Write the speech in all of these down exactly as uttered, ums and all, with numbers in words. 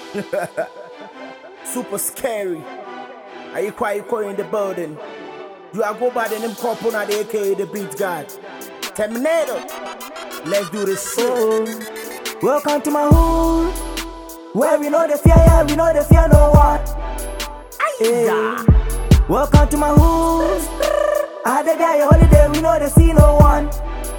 Super scary. Are you quite in the building? You are go by the name couple now, the A K A the beat god. Terminator. Let's do this shit. Oh, welcome to my hood, where we know the fear, yeah, we know the fear no one. Hey. Welcome to my hood. I had a day holiday, we know the see no one.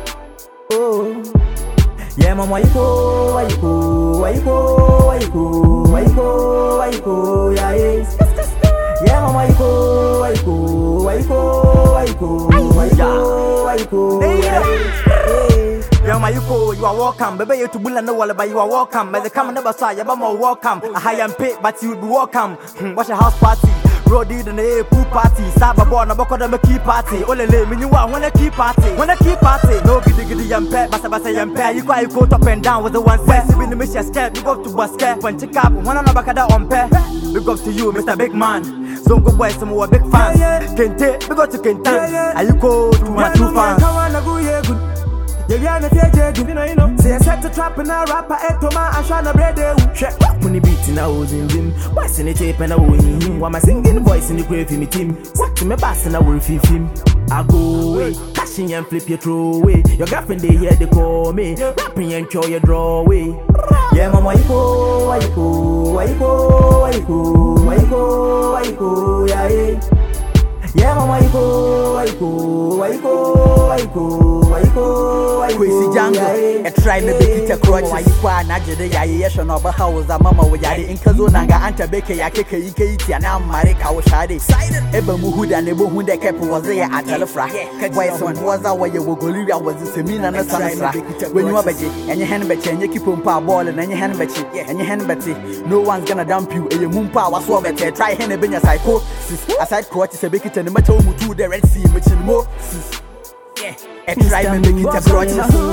Oh, yeah, mama, why you go, why you go, why you go, why you go, why you go, why you go, yeah, yes. Yeah, mama, why you go, why you go, why you go, why you go, why you go, why you go, yeah, yes. Yeah, mama, you go, you are welcome. Baby, you to bulla no wall, but you are welcome. But the come never saw you, but more welcome. A high and pay, but you will be welcome. Watch a house party. Roddy the a pool party, Saba born a book of the key party. Only me you want when a key party. When a key party, no giddy giddy and pet, but I say and pet. You got go up and down with the one set. When the mission step, you go to basket. When check up, one on the back of that on pet. Big up to you, Mister Big Man. Some good boys, some more big fans. Kente, we go to Kente. Are you go to my two fans? Yeah, you know, say I set to trap and I rap at Toma and Shana Brede. Check when the beat in a was in him. What's in the tape and I will in him. While my singing voice in the grave in the team. What to me bass and I will feel him. I go away, cashing and flip your throw away. Your girlfriend they hear they call me. Rapping and show your draw away. Yeah, mama, why you go, why you go, why you go, why you go, why you go, why you go, yeah, yeah. Yeah, mama, why you go, why you go, why you go, why you go, why you go, why you go, Kwesi Jango, a try me beki te crutches. Why you kwa na jede ya yesho no ba house mama we yare inkazo nanga anta beke ya keke ike iti na mare ka wo shade. Eba mu huda ne bo hunde kepo waze ya atalfra. Why some waza wa ye wogolivia wazi semina na sansa. When you abeje, enye hen beche enye kipo mpa ball na enye hen beche, enye hen beti. No one's gonna dump you. Eye mumpa waso bete try hen ebenya psycho. Aside crutches e beki and the matter to the Red Sea, which is more. Yeah, and try me make it a crutch.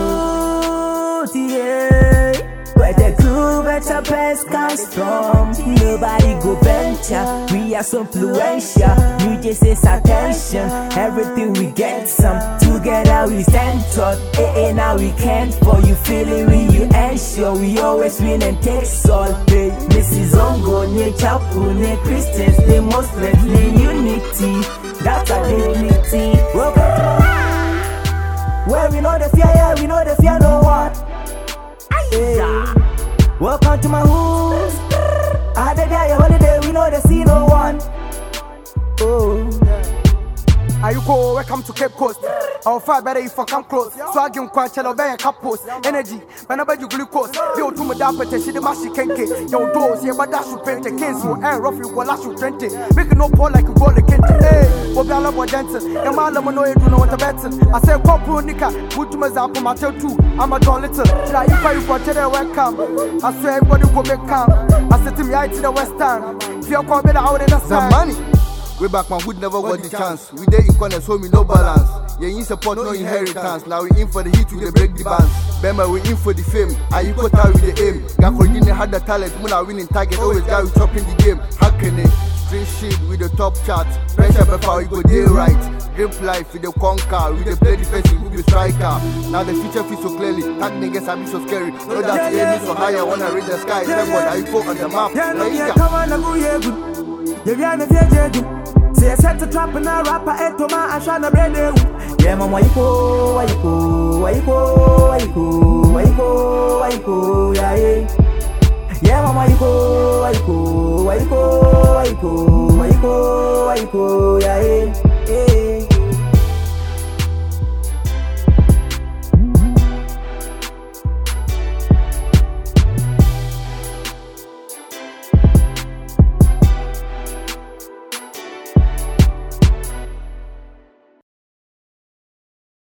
Where the crew better best comes from. Nobody go venture. We are so influential. You just say attention. Everything we get some. Together we stand tall. Eh, eh, now we can't for you feeling when you ensure. We always win and take all. Hey, Missus Ongo, ne Chapu, ne Christians, ne Muslims, ne unity. That's our dignity. Welcome to where we know the fear, yeah, we know the fear no one. Hey. Welcome to my hood. I had a day holiday, we know the see no one. Oh. Are you go? Welcome to Cape Coast. I'll far better if I come close. So I give quite a very couples. Energy, whenever you glucose. You to me down, but she the mashi kenke. Your doors, yeah, but that's you print a case. So air rough you will last you twenty. Make no pour like you go the kente. Hey, what I love what dancing. Your man, let me know you do know what a betting. I say, Copo Nika, put to my zap my tail too. I'm a don little. Try you for you for today, welcome. I swear everybody will make calm. I said to me, I to the West End. If you're coming out in the sun. Money. Way back, my hood never got the chance. We there in corners, so me no balance. Yeah, in support, no inheritance. Now we in for the hit, we break the bands. Remember, we in for the fame. I you put out with the aim. Gakolini had the talent, Muna winning target. Always got you chopping the game. Hacking it, straight shit with the top chart. Pressure before we go day right. Grip life with the conquer, with the play defensive, we be striker. Now the future feels so clearly. Tag niggas are be so scary. Know that the aim is so high, I wanna read the sky. Remember, I go on the map. Yeah, no, yeah, come on, go, yeah, good. Yeah, yeah, yeah, yeah. Say I set to trap and I rap at Toma and Shana Brede. Yeah, mama, why you go, why you go, why you go, why you go, why you go, why you go, yeah, yeah. Yeah, mama, why you go, why you go, why you go, why you go, why you go, why you go, yeah, yeah.